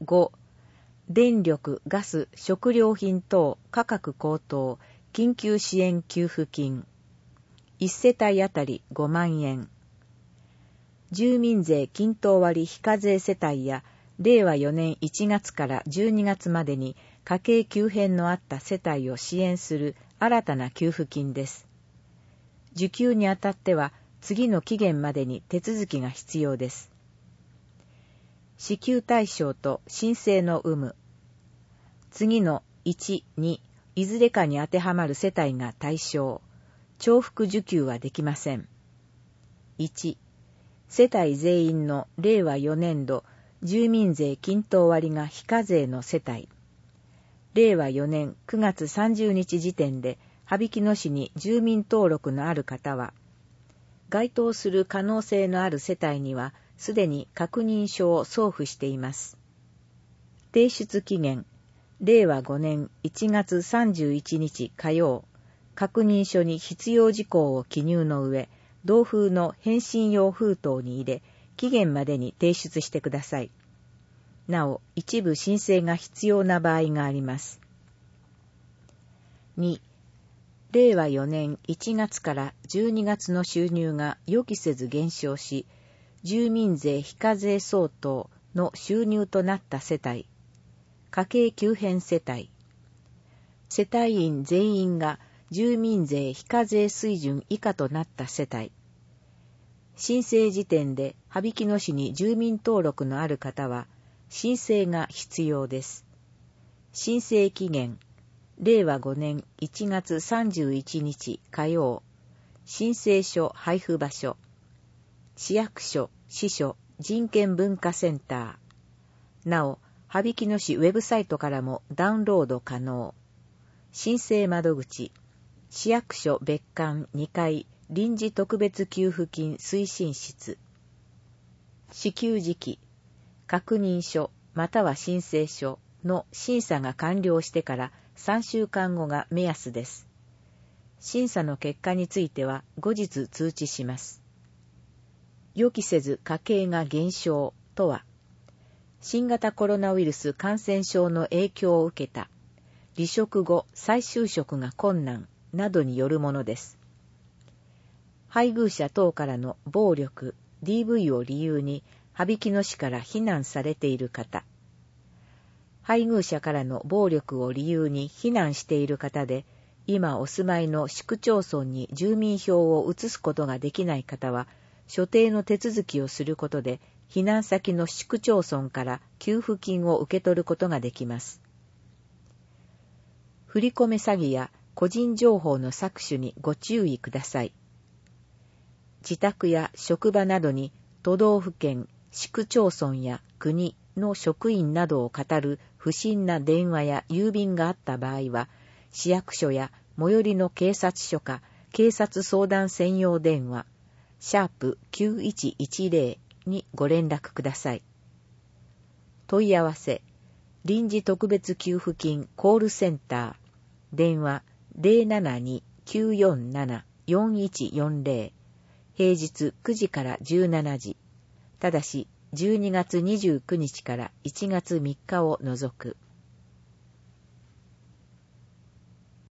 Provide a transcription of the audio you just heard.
5、電力、ガス、食料品等価格高騰緊急支援給付金1世帯あたり5万円。住民税均等割非課税世帯や令和4年1月から12月までに家計急変のあった世帯を支援する新たな給付金です。受給にあたっては次の期限までに手続きが必要です。支給対象と申請の有無。次の1、2、いずれかに当てはまる世帯が対象。重複受給はできません。1、世帯全員の令和4年度住民税均等割が非課税の世帯。令和4年9月30日時点で羽曳野市に住民登録のある方は、該当する可能性のある世帯にはすでに確認書を送付しています。提出期限、令和5年1月31日火曜。確認書に必要事項を記入の上、同封の返信用封筒に入れ、期限までに提出してください。なお、一部申請が必要な場合があります。2、令和4年1月から12月の収入が予期せず減少し、住民税非課税相当の収入となった世帯、家計急変世帯、世帯員全員が住民税非課税水準以下となった世帯、申請時点で羽曳野市に住民登録のある方は申請が必要です。申請期限、令和5年1月31日火曜。申請書配布場所、市役所、支所、人権文化センター。なお、羽曳野市ウェブサイトからもダウンロード可能。申請窓口、市役所別館2階臨時特別給付金推進室。支給時期、確認書または申請書の審査が完了してから3週間後が目安です。審査の結果については後日通知します。予期せず家計が減少とは、新型コロナウイルス感染症の影響を受けた、離職後再就職が困難などによるものです。配偶者等からの暴力、DV を理由に羽曳野市から避難されている方、配偶者からの暴力を理由に避難している方で、今お住まいの市区町村に住民票を移すことができない方は、所定の手続きをすることで、避難先の市区町村から給付金を受け取ることができます。振り込め詐欺や個人情報の搾取にご注意ください。自宅や職場などに都道府県、市区町村や国の職員などを語る不審な電話や郵便があった場合は、市役所や最寄りの警察署か警察相談専用電話、#9110 にご連絡ください。問い合わせ、臨時特別給付金コールセンター、電話 072-947-4140、平日9時から17時、ただし12月29日から1月3日を除く。